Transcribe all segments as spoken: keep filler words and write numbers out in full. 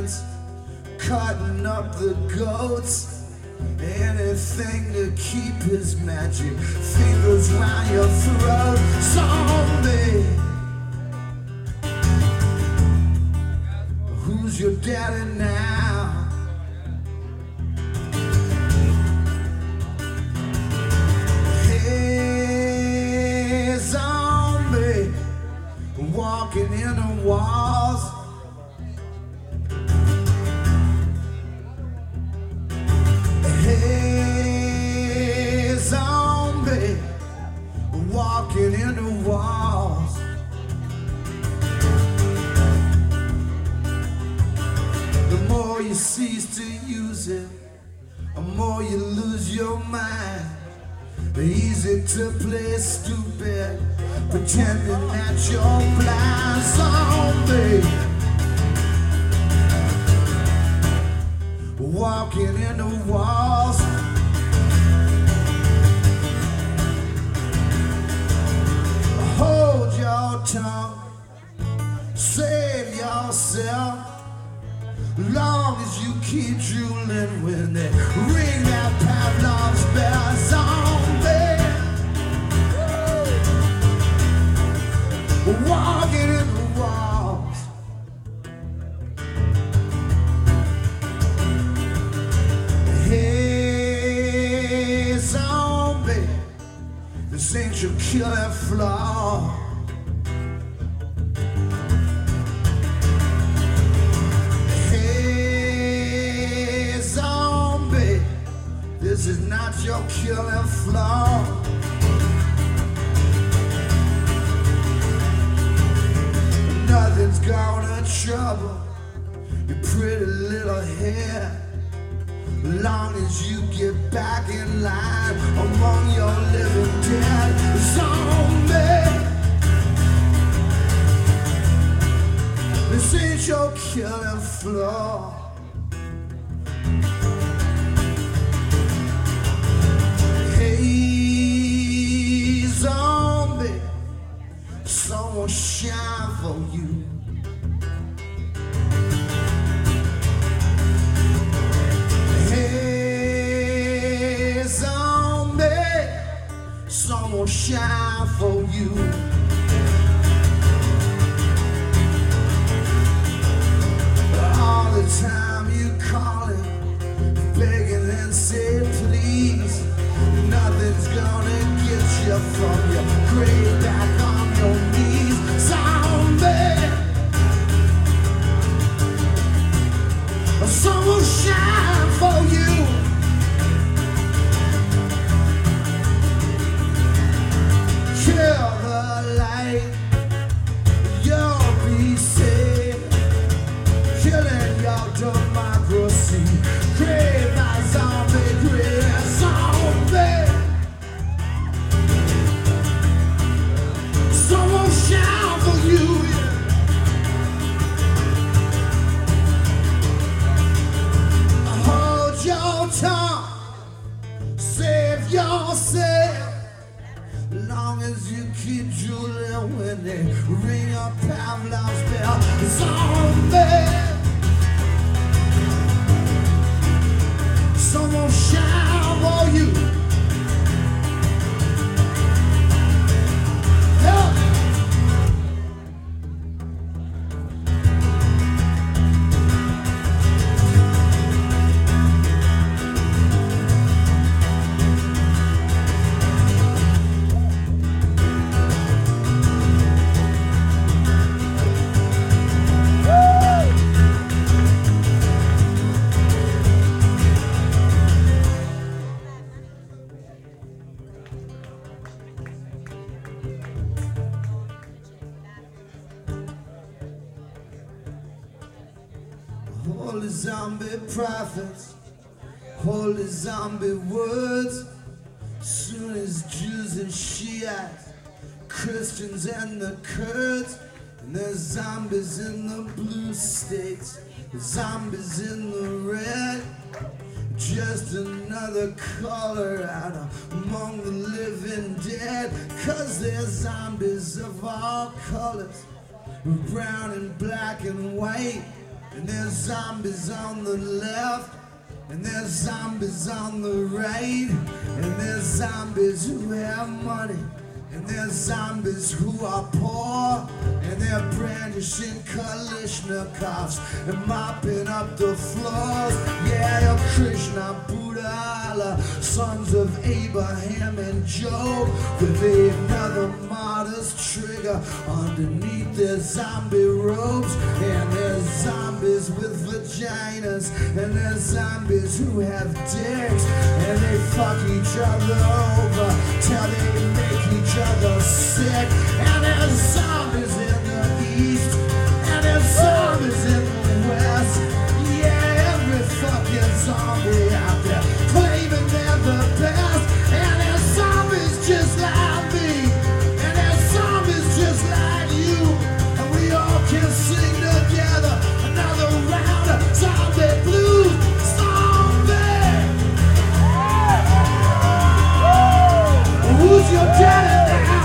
chickens, cutting up the goats. Anything to keep his magic fingers round your throat. Zombie, who's your daddy now? Hey, zombie, walking in the walls. Hey, zombie, walking in the walls. The more you cease to use it, the more you lose your mind. Easy to play stupid, pretending that you're blind. Zombie, walking in the walls. Hold your tongue, save yourself. Long as you keep drooling when they ring that Pavlov's bell. Zombie, walking in the walls. Hey, zombie, this ain't your killing flaw. Hey, zombie, this is not your killing flaw. Nothing's gonna trouble your pretty little head, long as you get back in line among your living dead. Zombie, this ain't your killing floor. Hey, zombie, someone shine for you. Hey, zombie, someone shine for you. All the time you calling, begging and say please. Nothing's gonna get you from your grave back on your knees. Zombie, someone shine for you. Kill the light, you'll be safe. Killing your democracy. Grave my zombie, grave zombie. Someone shout for you. Hold your tongue, save yourself. Long as you keep drooling when they ring up Pavlov's bell. Zombie, someone shout for you. Help. Holy zombie prophets, holy zombie words. Soon as Jews and Shiites, Christians and the Kurds, and there's zombies in the blue states, zombies in the red. Just another color out among the living dead. Cause there's zombies of all colors, brown and black and white. and there's zombies on the left, and there's zombies on the right, and there's zombies who have money, and there's zombies who are poor, and they're brandishing Kalashnikovs and mopping up the floors. Yeah, they're Krishna, Buddha, Allah, sons of Abraham and Job, with another martyr's trigger underneath their zombie robes. And there's zombies with vaginas, and there's zombies who have dicks, and they fuck each other over till they make each other sick. And there's zombies in the east, and there's zombies in the west. Yeah, every fucking zombie out there claiming they're the best. And there's zombies just like me, and there's zombies just like you, and we all can sing together another round of zombie blues. Zombie! Who's your daddy now?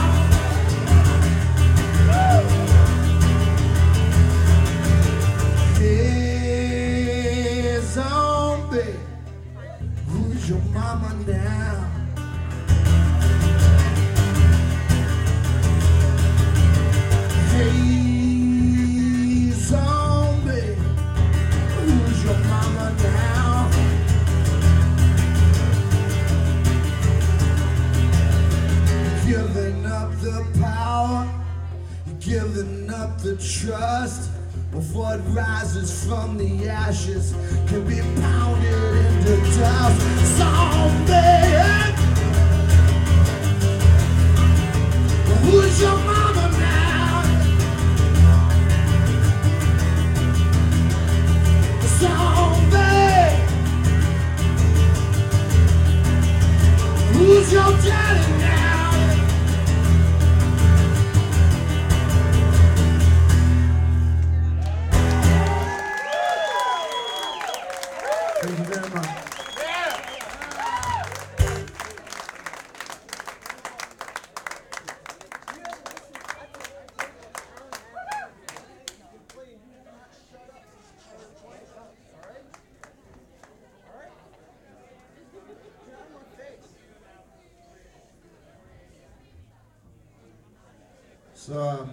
Hey, zombie, who's your mama now? Hey, zombie, who's your mama now? Giving up the power, giving up the trust of what rises from the ashes can be pounded into dust. Zombie, who's your mama now? Zombie, who's your daddy now? Thank you very much. So, uh,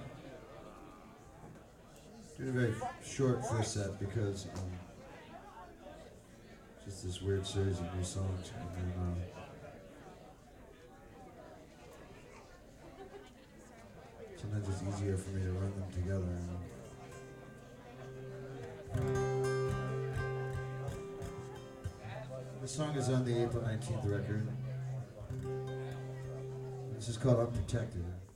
doing a very short first set because um, just this weird series of new songs, and then uh, sometimes it's easier for me to run them together. You know? This song is on the April nineteenth record. This is called Unprotected.